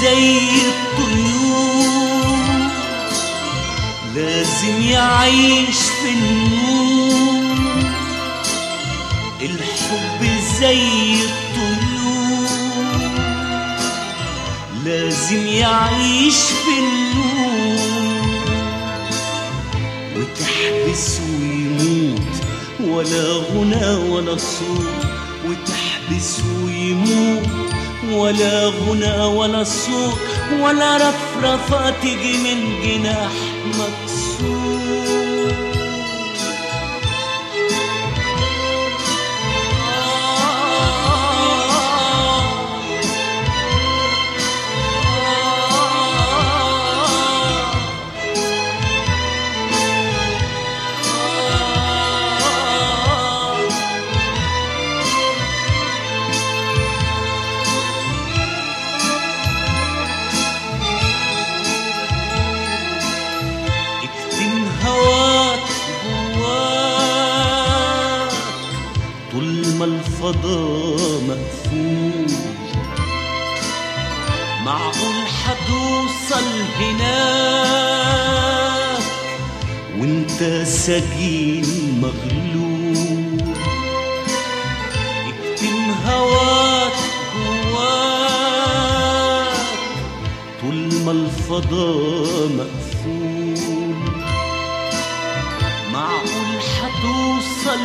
زي الطيور، لازم يعيش في النور. الحب زي الطيور، لازم يعيش في النور. وتحبس ويموت ولا غنى ولا صوت، وتحبس ويموت ولا غنى ولا صوت، ولا رفرفة تجي من جناح مكسور. هواك جواك طول ما الفضاء مقفول، معقول حتوصل هناك وانت سجين مغلول. اكتم هواك جواك طول ما الفضاء مقفول، معقول حتوصل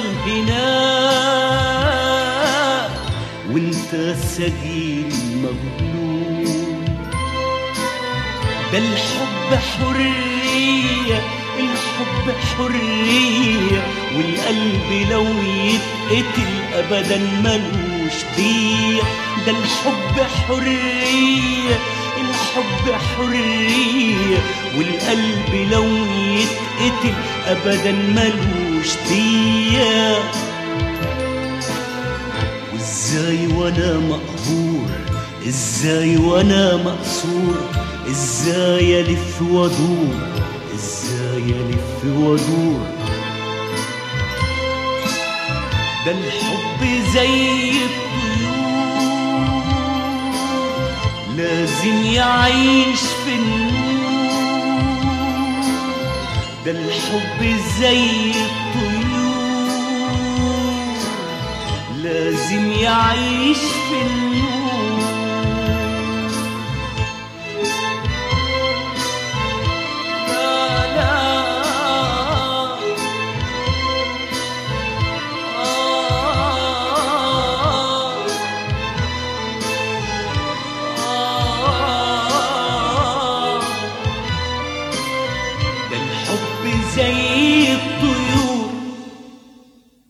هناك وانت سجين مغلول. ده الحب حرية، الحب حرية، والقلب لو يتقتل أبدا ملوش دية. ده الحب حرية، الحب حرية، والقلب لو يتقتل أبدا ملوش دية. وإزاي وأنا مقهور، إزاي وأنا مقصور، إزاي ألف وأدور، إزاي ألف وأدور. ده الحب زي الطيور، لازم يعيش في النور. ده الحب زي الطيور، لازم يعيش في النور.